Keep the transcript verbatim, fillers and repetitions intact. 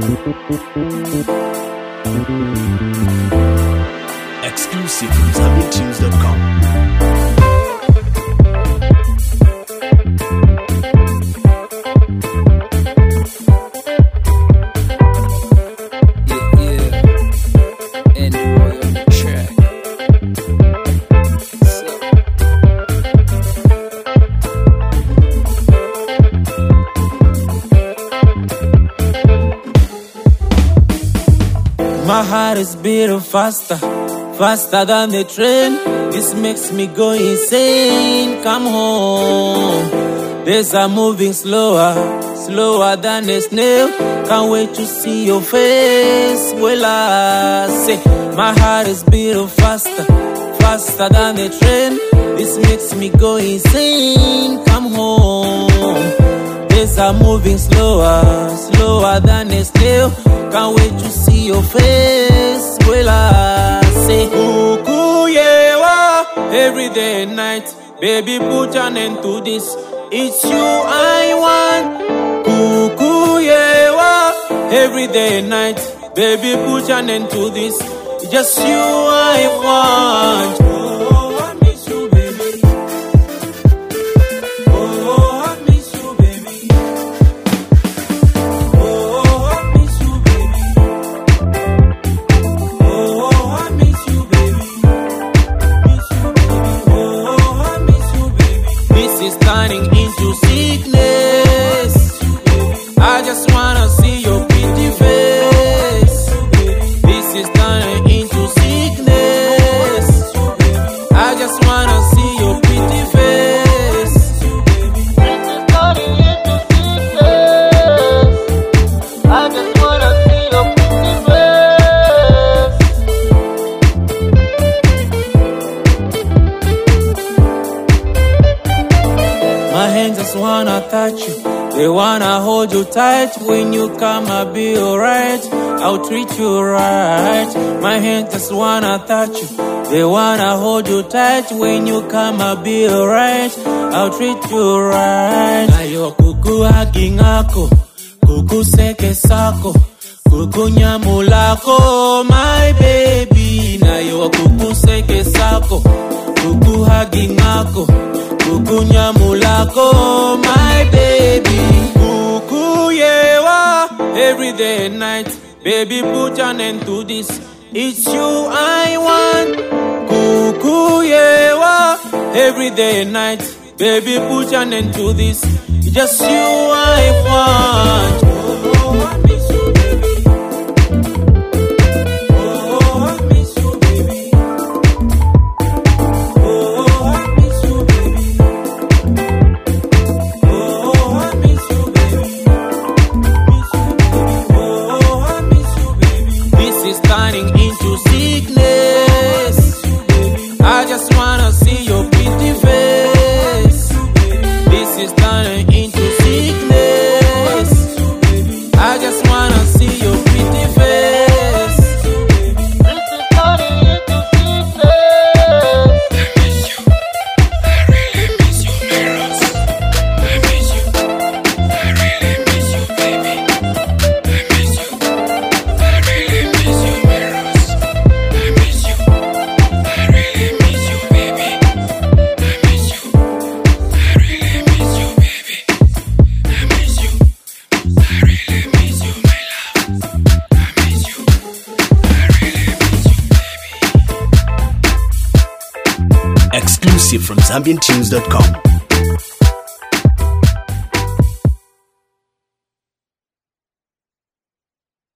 Exclusive from Zambian Tunes dot com. My heart is beating faster, faster than the train. This makes me go insane. Come home. Days are moving slower, slower than a snail. Can't wait to see your face. Well, I say, my heart is beating faster, faster than the train. This makes me go insane. Come home. Days are moving slower, slower than a snail. Can't wait to see your face. Well, I say, Kuku yewa, every day and night. Baby, put an end to this. It's you I want. Kuku yewa, every day and night. Baby, put an end to this. It's just you I want. Turning into sickness. I just wanna see your pretty face. This is turning into sickness. I just wanna see your pretty face. This is turning into sickness. I just wanna see your pretty My hands just wanna touch you, they wanna hold you tight. When you come, I'll be alright, I'll treat you right. My hands just wanna touch you, they wanna hold you tight. When you come, I'll be alright, I'll treat you right. Ayo kuku hagingako, kuku seke sako, kuku nyamulako, my baby. Nayo kuku seke sako, kuku hagingako, kuku nyamulako, my baby. Kuku yewa, every day and night. Baby, put an end to this. It's you I want. Kuku yewa, every day and night. Baby, put an end to this. It's just you I want. Oh, I miss you, baby. Oh, I miss you, baby. Oh, I miss you, baby. Turning into sickness. I just wanna see your pretty face. This is turning into sickness. I just wanna see your pretty face. This is turning into sickness. I miss you. I really miss you, Meros. I miss you. I really miss you, baby. I miss you. I really miss you. Exclusive from Zambian Tunes dot com.